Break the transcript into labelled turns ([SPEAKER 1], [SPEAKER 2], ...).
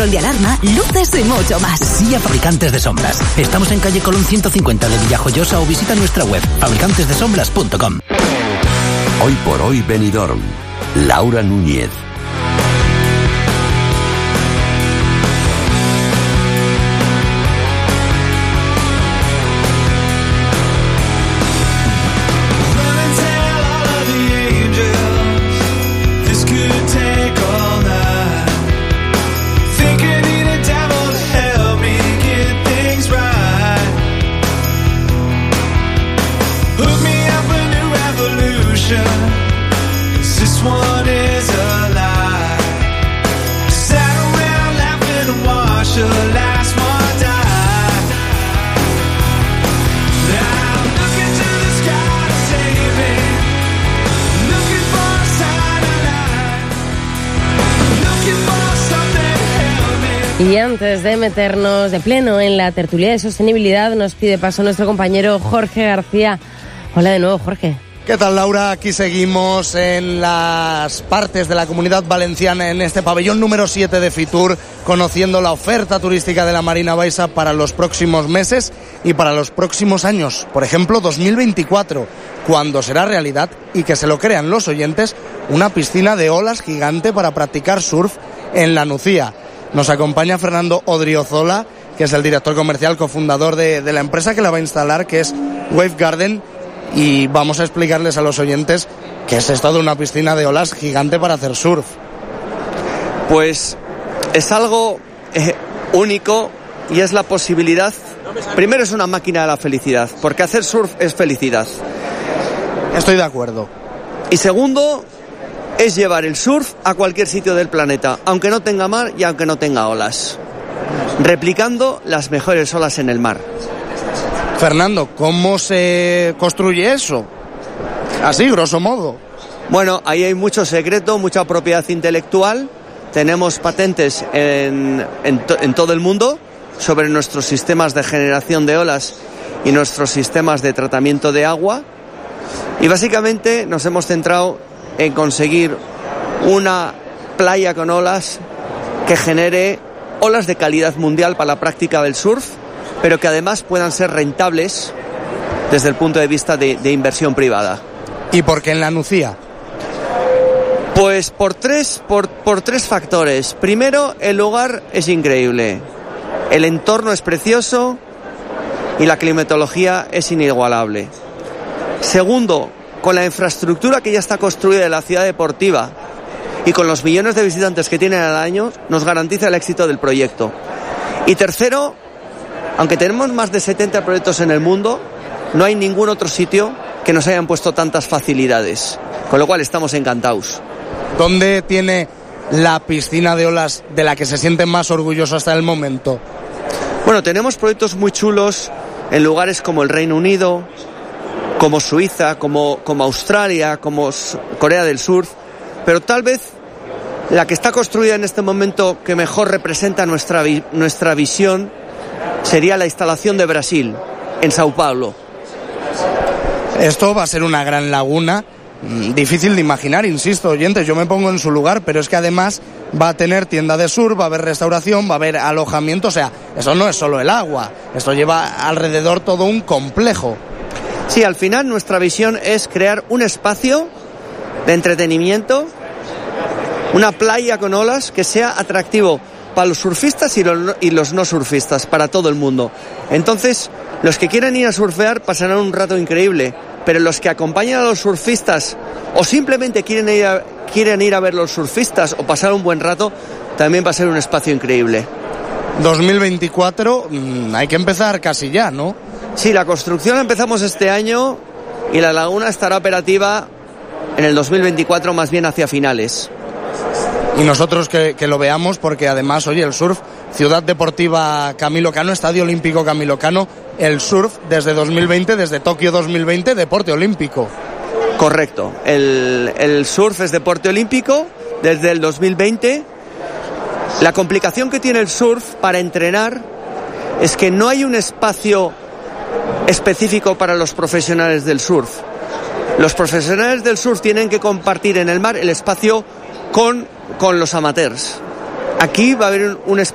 [SPEAKER 1] control de alarma, luces y mucho más.
[SPEAKER 2] SIA Fabricantes de Sombras. Estamos en calle Colón 150 de Villajoyosa o visita nuestra web fabricantesdesombras.com.
[SPEAKER 3] Hoy por hoy Benidorm. Laura Núñez.
[SPEAKER 4] Y antes de meternos de pleno en la tertulia de sostenibilidad, nos pide paso nuestro compañero Jorge García. Hola de nuevo, Jorge.
[SPEAKER 5] ¿Qué tal, Laura? Aquí seguimos en las partes de la Comunidad Valenciana, en este pabellón número 7 de Fitur, conociendo la oferta turística de la Marina Baixa para los próximos meses y para los próximos años. Por ejemplo, 2024, cuando será realidad, y que se lo crean los oyentes, una piscina de olas gigante para practicar surf en la Nucía. Nos acompaña Fernando Odriozola, que es el director comercial, cofundador de la empresa que la va a instalar, que es Wave Garden, y vamos a explicarles a los oyentes qué es esto de una piscina de olas gigante para hacer surf.
[SPEAKER 6] Pues es algo único y es la posibilidad. Primero, es una máquina de la felicidad, porque hacer surf es felicidad.
[SPEAKER 5] Estoy de acuerdo.
[SPEAKER 6] Y segundo, es llevar el surf a cualquier sitio del planeta, aunque no tenga mar y aunque no tenga olas, replicando las mejores olas en el mar.
[SPEAKER 5] Fernando, ¿cómo se construye eso? Así, grosso modo.
[SPEAKER 6] Bueno, ahí hay mucho secreto, mucha propiedad intelectual. Tenemos patentes en todo el mundo sobre nuestros sistemas de generación de olas y nuestros sistemas de tratamiento de agua. Y básicamente nos hemos centrado en conseguir una playa con olas que genere olas de calidad mundial para la práctica del surf, pero que además puedan ser rentables desde el punto de vista de inversión privada.
[SPEAKER 5] ¿Y por qué en la Nucía?
[SPEAKER 6] Pues por tres factores. Primero, el lugar es increíble, el entorno es precioso y la climatología es inigualable. Segundo, con la infraestructura que ya está construida en la ciudad deportiva y con los millones de visitantes que tienen al año, nos garantiza el éxito del proyecto. Y tercero, aunque tenemos más de 70 proyectos en el mundo, no hay ningún otro sitio que nos hayan puesto tantas facilidades, con lo cual estamos encantados.
[SPEAKER 5] ¿Dónde tiene la piscina de olas de la que se sienten más orgullosos hasta el momento?
[SPEAKER 6] Bueno, tenemos proyectos muy chulos en lugares como el Reino Unido, como Suiza, como Australia, como Corea del Sur, pero tal vez la que está construida en este momento que mejor representa nuestra visión sería la instalación de Brasil, en Sao Paulo.
[SPEAKER 5] Esto va a ser una gran laguna, difícil de imaginar, insisto, oyentes, yo me pongo en su lugar, pero es que además va a tener tienda de surf, va a haber restauración, va a haber alojamiento, o sea, eso no es solo el agua, esto lleva alrededor todo un complejo.
[SPEAKER 6] Sí, al final nuestra visión es crear un espacio de entretenimiento, una playa con olas que sea atractivo para los surfistas y los no surfistas, para todo el mundo. Entonces, los que quieran ir a surfear pasarán un rato increíble, pero los que acompañan a los surfistas o simplemente quieren ir a ver los surfistas o pasar un buen rato, también va a ser un espacio increíble.
[SPEAKER 5] 2024, hay que empezar casi ya, ¿no?
[SPEAKER 6] Sí, la construcción la empezamos este año y la laguna estará operativa en el 2024, más bien hacia finales.
[SPEAKER 5] Y nosotros que lo veamos, porque además, oye, el surf, Ciudad Deportiva Camilo Cano, Estadio Olímpico Camilo Cano, el surf desde 2020, desde Tokio 2020, deporte olímpico.
[SPEAKER 6] Correcto, el surf es deporte olímpico desde el 2020. La complicación que tiene el surf para entrenar es que no hay un espacio específico para los profesionales del surf. Los profesionales del surf tienen que compartir en el mar el espacio con los amateurs. Aquí va a haber un espacio